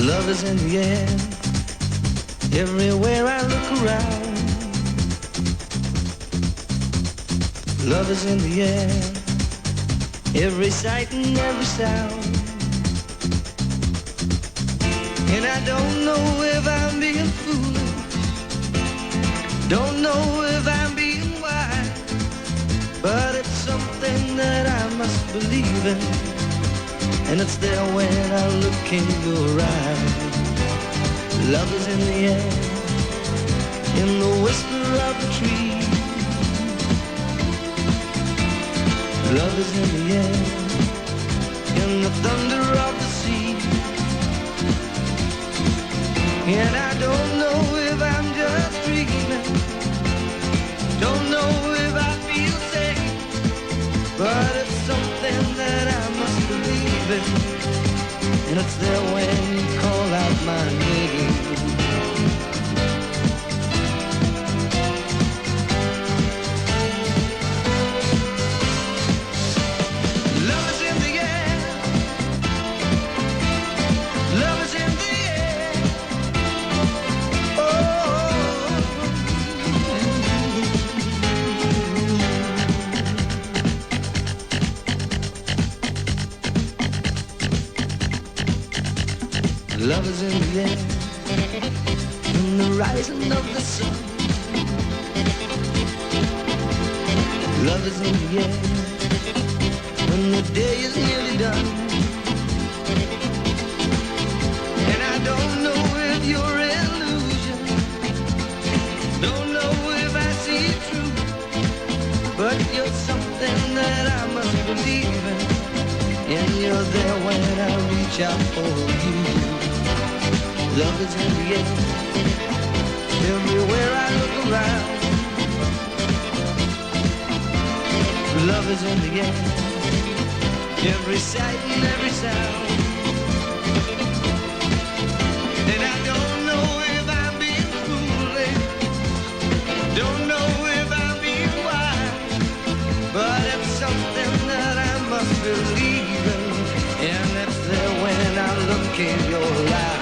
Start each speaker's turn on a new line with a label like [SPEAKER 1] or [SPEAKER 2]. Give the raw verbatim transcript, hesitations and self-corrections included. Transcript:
[SPEAKER 1] Love is in the air, everywhere I look around. Love is in the air, every sight and every sound. And I don't know if I'm being foolish, don't know if I'm being wise, but it's something that I must believe in, and it's there when I look in your eyes. Love is in the air, in the whisper of the tree. Love is in the air, in the thunder of the sea. And I don't know if I'm just dreaming, don't know if I feel safe, but it's something that I must believe in, and it's there when you call out my name. Love is in the air, love is in the air. Oh, love is in the air, in the rising of the sun. Love is in the air, when the day is nearly done. And I don't know if you're an illusion, don't know if I see it true, but you're something that I must believe in, and you're there when I reach out for you. Love is in the air, everywhere I look around. Love is in the air, every sight and every sound. And I don't know if I'm being foolish, don't know if I'm being wise, but it's something that I must believe in, and it's there when I look in your eyes.